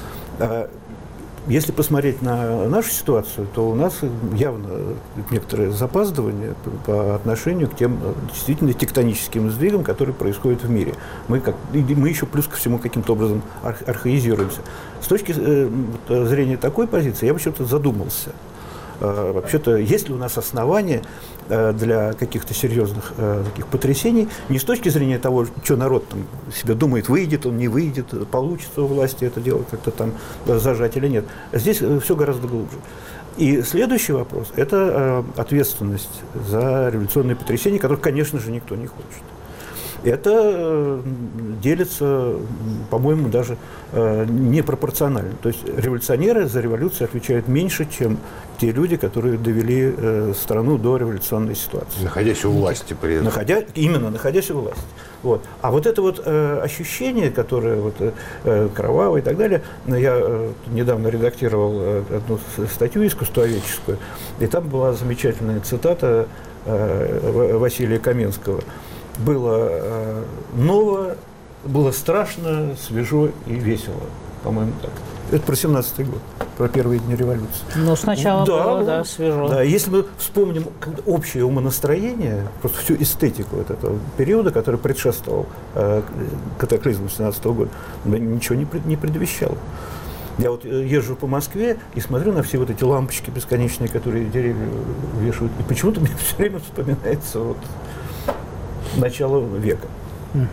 Если посмотреть на нашу ситуацию, то у нас явно некоторое запаздывание по отношению к тем действительно тектоническим сдвигам, которые происходят в мире. Мы, как, мы еще плюс ко всему каким-то образом архаизируемся. С точки зрения такой позиции я вообще-то задумался. Вообще-то, есть ли у нас основания для каких-то серьезных таких потрясений, не с точки зрения того, что народ там себе думает, выйдет он, не выйдет, получится у власти это дело как-то там зажать или нет. Здесь все гораздо глубже. И следующий вопрос – это ответственность за революционные потрясения, которых, конечно же, никто не хочет. Это делится, по-моему, даже непропорционально. То есть революционеры за революцию отвечают меньше, чем те люди, которые довели страну до революционной ситуации. Находясь у власти при этом. Находя, именно, находясь у власти. Вот. А вот это вот э, ощущение, которое вот, э, кровавое и так далее, я э, недавно редактировал э, одну статью искусствоведческую, и там была замечательная цитата э, Василия Каменского. Было э, ново, было страшно, свежо и весело, по-моему, так. Это про семнадцатый год, про первые дни революции. Ну, сначала да, было, ну, да, свежо. Да, если мы вспомним общее умонастроение, просто всю эстетику вот этого периода, который предшествовал э, катаклизму семнадцатого года, ничего не, не предвещало. Я вот езжу по Москве и смотрю на все вот эти лампочки бесконечные, которые деревья вешают, и почему-то мне все время вспоминается вот начало века.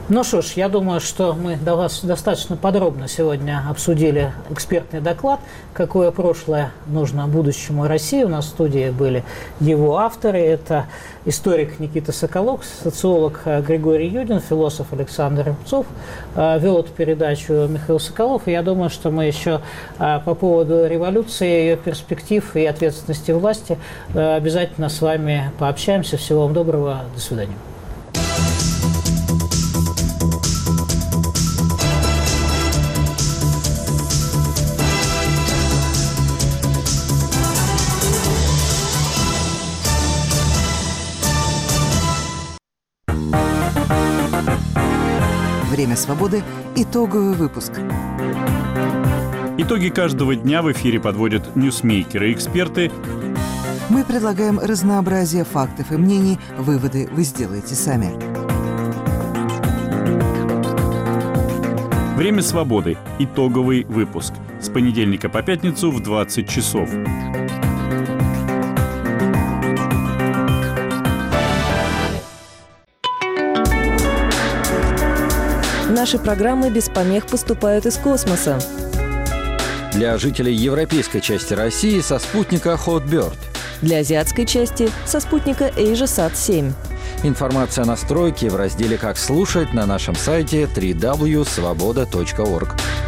Ну что ж, я думаю, что мы до вас достаточно подробно сегодня обсудили экспертный доклад «Какое прошлое нужно будущему России». У нас в студии были его авторы. Это историк Никита Соколов, социолог Григорий Юдин, философ Александр Рубцов. Вел эту передачу Михаил Соколов. И я думаю, что мы еще по поводу революции, ее перспектив и ответственности власти обязательно с вами пообщаемся. Всего вам доброго. До свидания. «Время свободы» – итоговый выпуск. Итоги каждого дня в эфире подводят ньюсмейкеры и эксперты. Мы предлагаем разнообразие фактов и мнений. Выводы вы сделаете сами. «Время свободы» – итоговый выпуск. С понедельника по пятницу в двадцать часов. Наши программы без помех поступают из космоса. Для жителей европейской части России со спутника Hotbird. Для азиатской части со спутника AsiaSat семь. Информация о настройке в разделе «Как слушать» на нашем сайте дабл ю дабл ю дабл ю точка свобода точка орг.